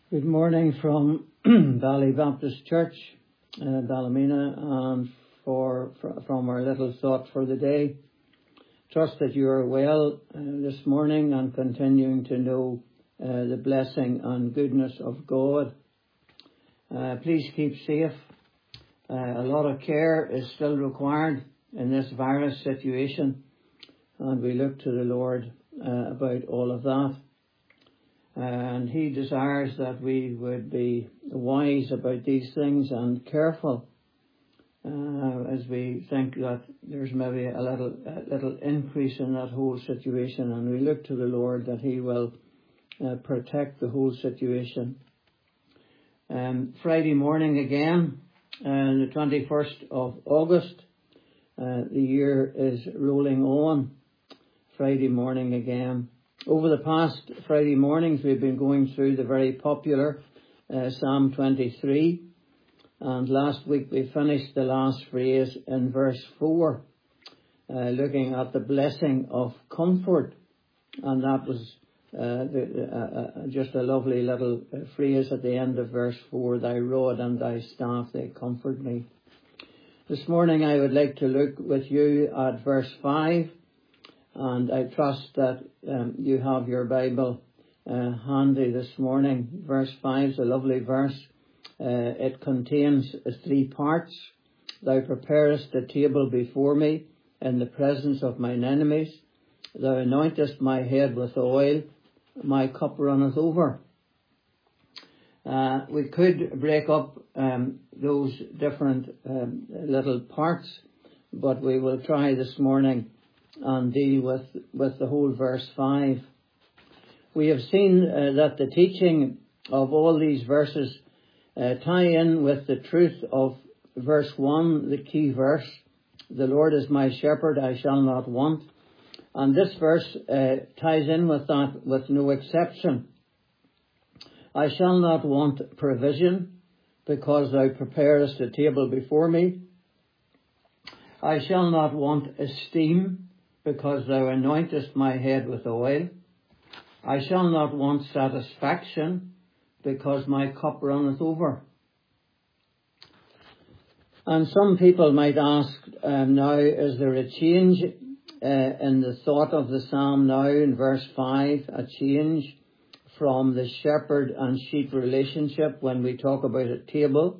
Good morning from Valley Baptist Church, Ballymena, and from our little thought for the day. Trust that you are well this morning and continuing to know the blessing and goodness of God. Please keep safe. A lot of care is still required in this virus situation, and we look to the Lord about all of that. And He desires that we would be wise about these things and careful as we think that there's maybe a little increase in that whole situation, and we look to the Lord that He will protect the whole situation. Friday morning again, the 21st of August, the year is rolling on. Friday morning again. Over the past Friday mornings, we've been going through the very popular Psalm 23. And last week we finished the last phrase in verse 4, looking at the blessing of comfort. And that was just a lovely little phrase at the end of verse 4, thy rod and thy staff, they comfort me. This morning I would like to look with you at verse 5. And I trust that you have your Bible handy this morning. Verse 5 is a lovely verse. It contains 3 parts. Thou preparest a table before me in the presence of mine enemies. Thou anointest my head with oil. My cup runneth over. We could break up those different little parts, but we will try this morning and deal with the whole verse 5. We have seen that the teaching of all these verses tie in with the truth of verse 1, the key verse. The Lord is my shepherd, I shall not want. And this verse ties in with that with no exception. I shall not want provision, because thou preparest a table before me. I shall not want esteem, because thou anointest my head with oil. I shall not want satisfaction, because my cup runneth over. And some people might ask now, is there a change in the thought of the psalm now in verse 5, a change from the shepherd and sheep relationship when we talk about a table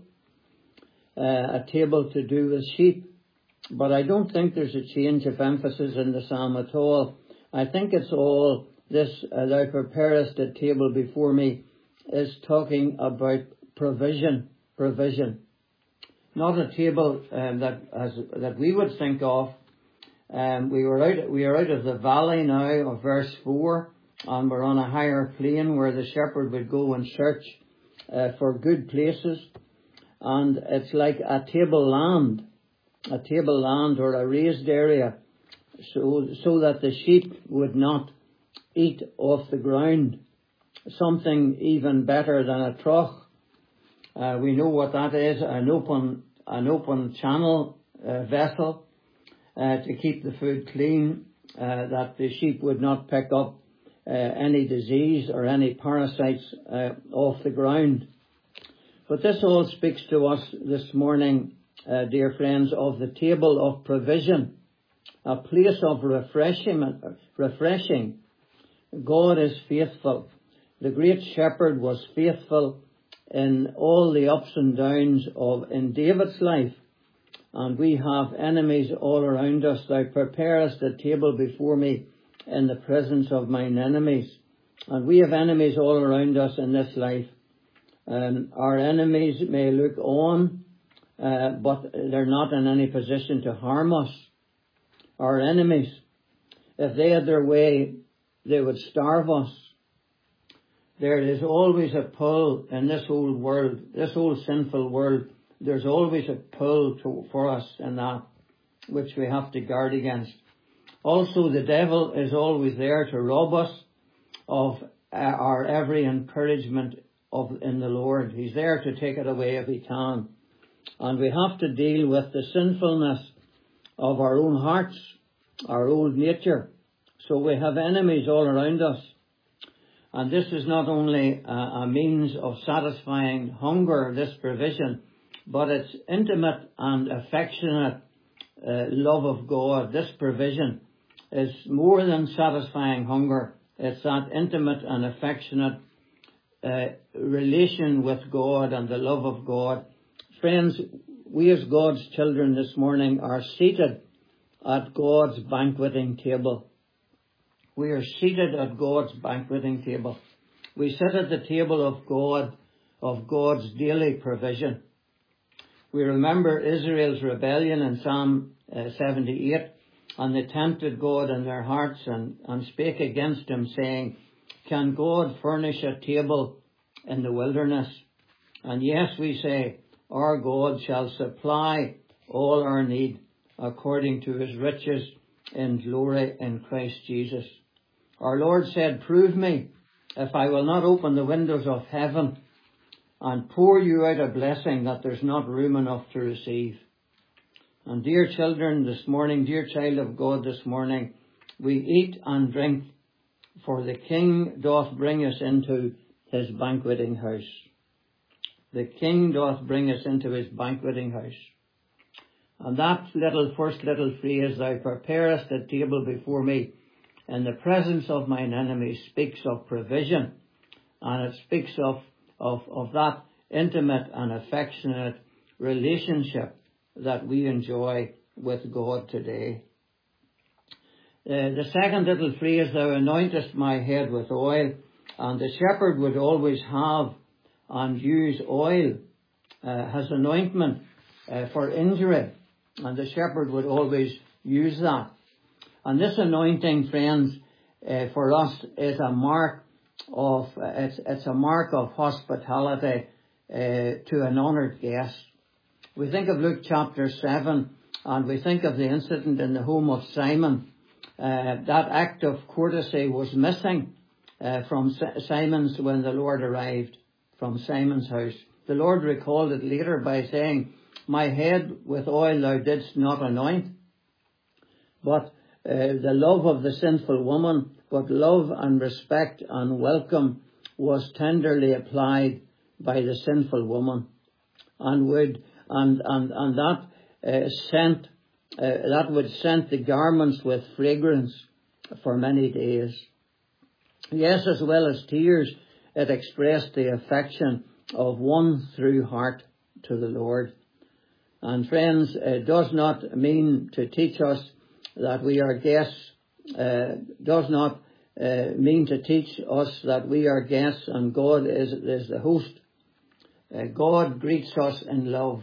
to do with sheep? But I don't think there's a change of emphasis in the psalm at all. I think it's all this, thou preparest a table before me, is talking about provision. Not a table that we would think of. We are out of the valley now of verse 4, and we're on a higher plane where the shepherd would go and search for good places. And it's like a tableland or a raised area, so that the sheep would not eat off the ground. Something even better than a trough. We know what that is, an open channel vessel to keep the food clean, that the sheep would not pick up any disease or any parasites off the ground. But this all speaks to us this morning, dear friends, of the table of provision, a place of refreshing. God is faithful. The great shepherd was faithful in all the ups and downs in David's life. And we have enemies all around us. Thou preparest a table before me in the presence of mine enemies. And we have enemies all around us in this life. Our enemies may look on, but they're not in any position to harm us. Our enemies, if they had their way, they would starve us. There is always a pull in this old world, this old sinful world. There's always a pull for us in that, which we have to guard against. Also, the devil is always there to rob us of our every encouragement in the Lord. He's there to take it away if he can. And we have to deal with the sinfulness of our own hearts, our old nature. So we have enemies all around us. And this is not only a means of satisfying hunger, this provision, but it's intimate and affectionate love of God. This provision is more than satisfying hunger. It's that intimate and affectionate relation with God and the love of God. Friends, we as God's children this morning are seated at God's banqueting table. We are seated at God's banqueting table. We sit at the table of God, of God's daily provision. We remember Israel's rebellion in Psalm 78, and they tempted God in their hearts and spake against him, saying, can God furnish a table in the wilderness? And yes, we say, our God shall supply all our need according to his riches in glory in Christ Jesus. Our Lord said, prove me if I will not open the windows of heaven and pour you out a blessing that there's not room enough to receive. And dear children this morning, dear child of God this morning, we eat and drink, for the King doth bring us into his banqueting house. The King doth bring us into his banqueting house. And that first little phrase, thou preparest a table before me in the presence of mine enemies, speaks of provision, and it speaks of that intimate and affectionate relationship that we enjoy with God today. The second little phrase, thou anointest my head with oil, and the shepherd would always have and use oil as anointment for injury, and the shepherd would always use that. And this anointing, friends, for us is a mark of it's a mark of hospitality to an honoured guest. We think of Luke chapter 7, and we think of the incident in the home of Simon. That act of courtesy was missing from Simon's when the Lord arrived from Simon's house. The Lord recalled it later by saying, my head with oil thou didst not anoint. But the love of the sinful woman, but love and respect and welcome was tenderly applied by the sinful woman, and that would scent the garments with fragrance for many days. Yes, as well as tears, it expressed the affection of one through heart to the Lord. And friends, it does not mean to teach us that we are guests, does not mean to teach us that we are guests and God is the host. God greets us in love.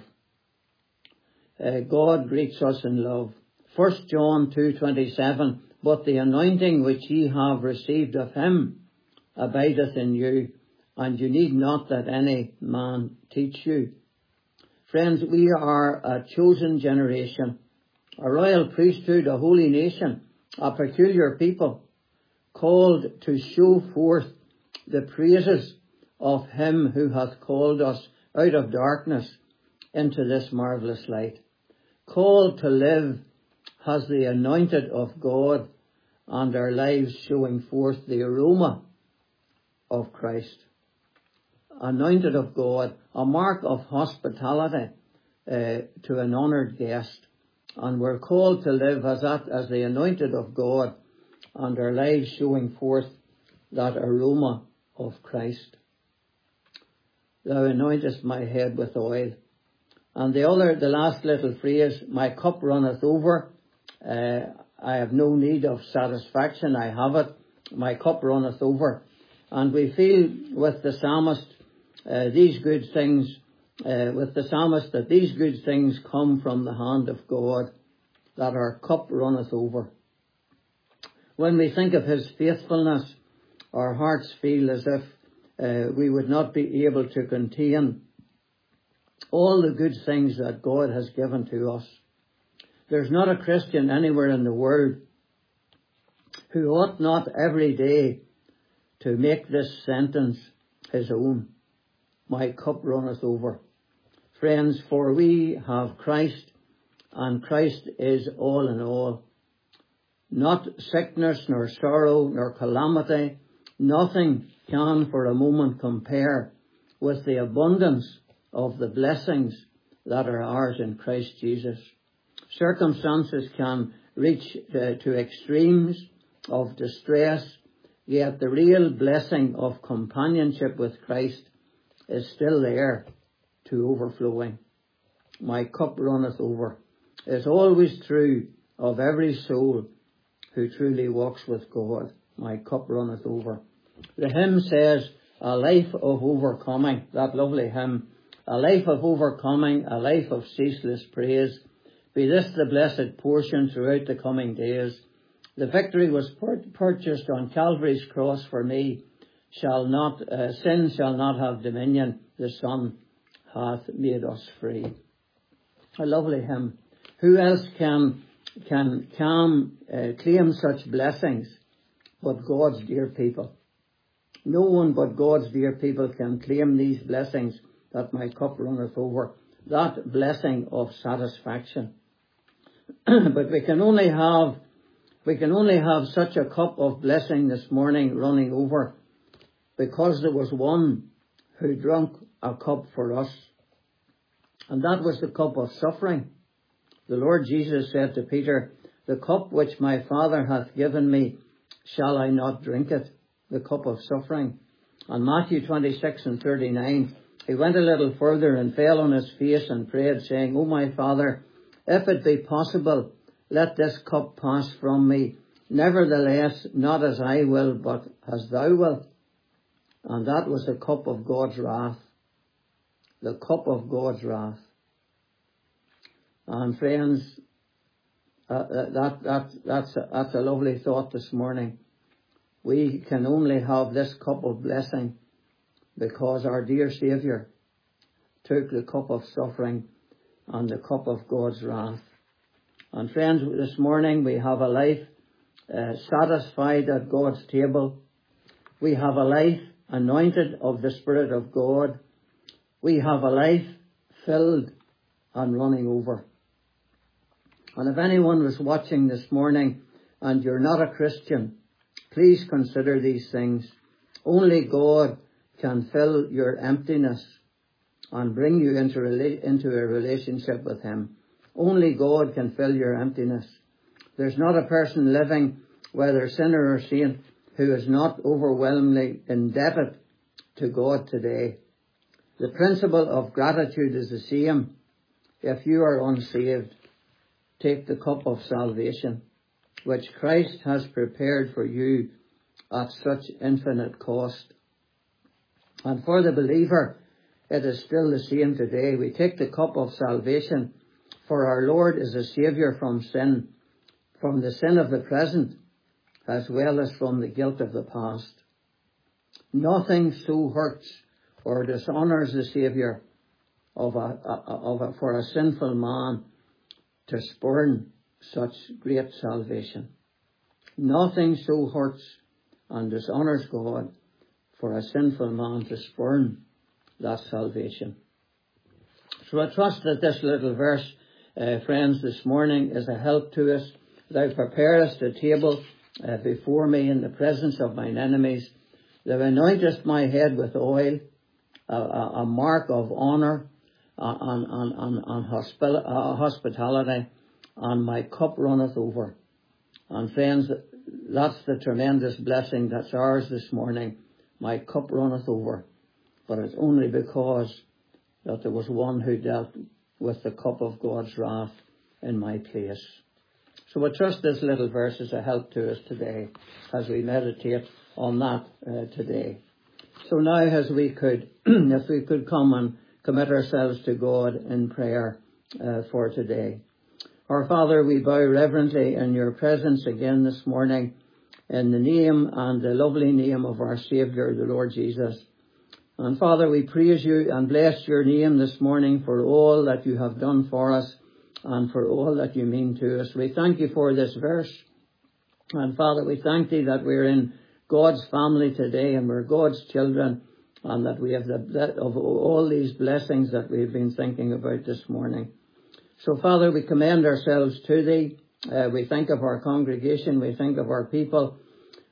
God greets us in love. 1 John 2:27, but the anointing which ye have received of him abideth in you, and you need not that any man teach you. Friends, we are a chosen generation, a royal priesthood, a holy nation, a peculiar people, called to show forth the praises of him who hath called us out of darkness into this marvellous light. Called to live as the anointed of God, and our lives showing forth the aroma of Christ. Anointed of God, a mark of hospitality to an honoured guest. And we're called to live as the anointed of God, and our lives showing forth that aroma of Christ. Thou anointest my head with oil. And the last little phrase, my cup runneth over. I have no need of satisfaction. I have it. My cup runneth over. And we feel with the psalmist, that these good things come from the hand of God, that our cup runneth over. When we think of his faithfulness, our hearts feel as if we would not be able to contain all the good things that God has given to us. There's not a Christian anywhere in the world who ought not every day to make this sentence his own. My cup runneth over. Friends, for we have Christ, and Christ is all in all. Not sickness, nor sorrow, nor calamity, nothing can for a moment compare with the abundance of the blessings that are ours in Christ Jesus. Circumstances can reach to extremes of distress, yet the real blessing of companionship with Christ is still there to overflowing. My cup runneth over is always true of every soul who truly walks with God. My cup runneth over. The hymn says, a life of overcoming. That lovely hymn. A life of overcoming, a life of ceaseless praise. Be this the blessed portion throughout the coming days. The victory was purchased on Calvary's cross for me. Sin shall not have dominion. The Son hath made us free. A lovely hymn. Who else can claim such blessings but God's dear people? No one but God's dear people can claim these blessings that my cup runneth over. That blessing of satisfaction. But we can only have such a cup of blessing this morning running over because there was one who drank a cup for us. And that was the cup of suffering. The Lord Jesus said to Peter, the cup which my Father hath given me, shall I not drink it? The cup of suffering. On Matthew 26:39, he went a little further and fell on his face and prayed, saying, O my Father, if it be possible, let this cup pass from me. Nevertheless, not as I will, but as thou wilt. And that was the cup of God's wrath. The cup of God's wrath. And friends, that's a lovely thought this morning. We can only have this cup of blessing because our dear Saviour took the cup of suffering and the cup of God's wrath. And friends, this morning we have a life satisfied at God's table. We have a life anointed of the Spirit of God. We have a life filled and running over. And if anyone was watching this morning and you're not a Christian, please consider these things. Only God can fill your emptiness and bring you into a relationship with Him. Only God can fill your emptiness. There's not a person living, whether sinner or saint, who is not overwhelmingly indebted to God today. The principle of gratitude is the same. If you are unsaved, take the cup of salvation, which Christ has prepared for you at such infinite cost. And for the believer, it is still the same today. We take the cup of salvation, for our Lord is a Saviour from sin, from the sin of the present, as well as from the guilt of the past. Nothing so hurts or dishonours the Saviour for a sinful man to spurn such great salvation. Nothing so hurts and dishonours God for a sinful man to spurn that salvation. So I trust that this little verse, friends, this morning is a help to us. Thou preparest a table before me in the presence of mine enemies. Thou anointest my head with oil, a mark of honour and hospitality, and my cup runneth over. And friends, that's the tremendous blessing that's ours this morning. My cup runneth over. But it's only because that there was one who dealt with the cup of God's wrath in my place. So I trust this little verse is a help to us today as we meditate on that today. So now as we could, if we could come and commit ourselves to God in prayer for today. Our Father, we bow reverently in your presence again this morning in the name and the lovely name of our Saviour, the Lord Jesus. And Father, we praise you and bless your name this morning for all that you have done for us and for all that you mean to us. We thank you for this verse. And Father, we thank thee that we're in God's family today and we're God's children, and that we have of all these blessings that we've been thinking about this morning. So Father, we commend ourselves to thee. We think of our congregation, we think of our people,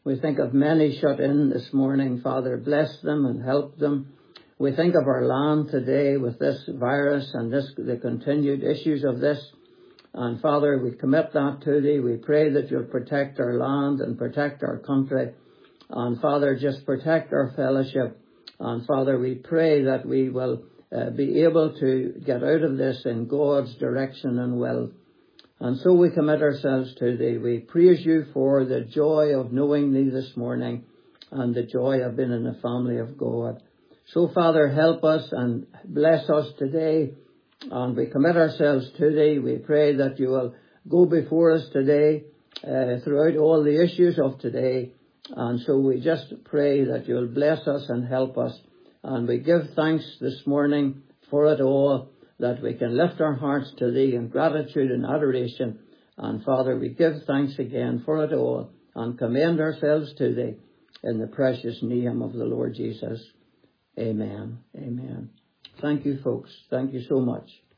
We think of many shut in this morning. Father, bless them and help them. We think of our land today with this virus and the continued issues of this. And Father, we commit that to Thee. We pray that You'll protect our land and protect our country. And Father, just protect our fellowship. And Father, we pray that we will be able to get out of this in God's direction and will. And so we commit ourselves to Thee. We praise You for the joy of knowing Thee this morning and the joy of being in the family of God. So Father, help us and bless us today. And we commit ourselves to Thee. We pray that You will go before us today throughout all the issues of today. And so we just pray that You'll bless us and help us. And we give thanks this morning for it all, that we can lift our hearts to Thee in gratitude and adoration. And Father, we give thanks again for it all and commend ourselves to Thee in the precious name of the Lord Jesus. Amen. Amen. Thank you, folks. Thank you so much.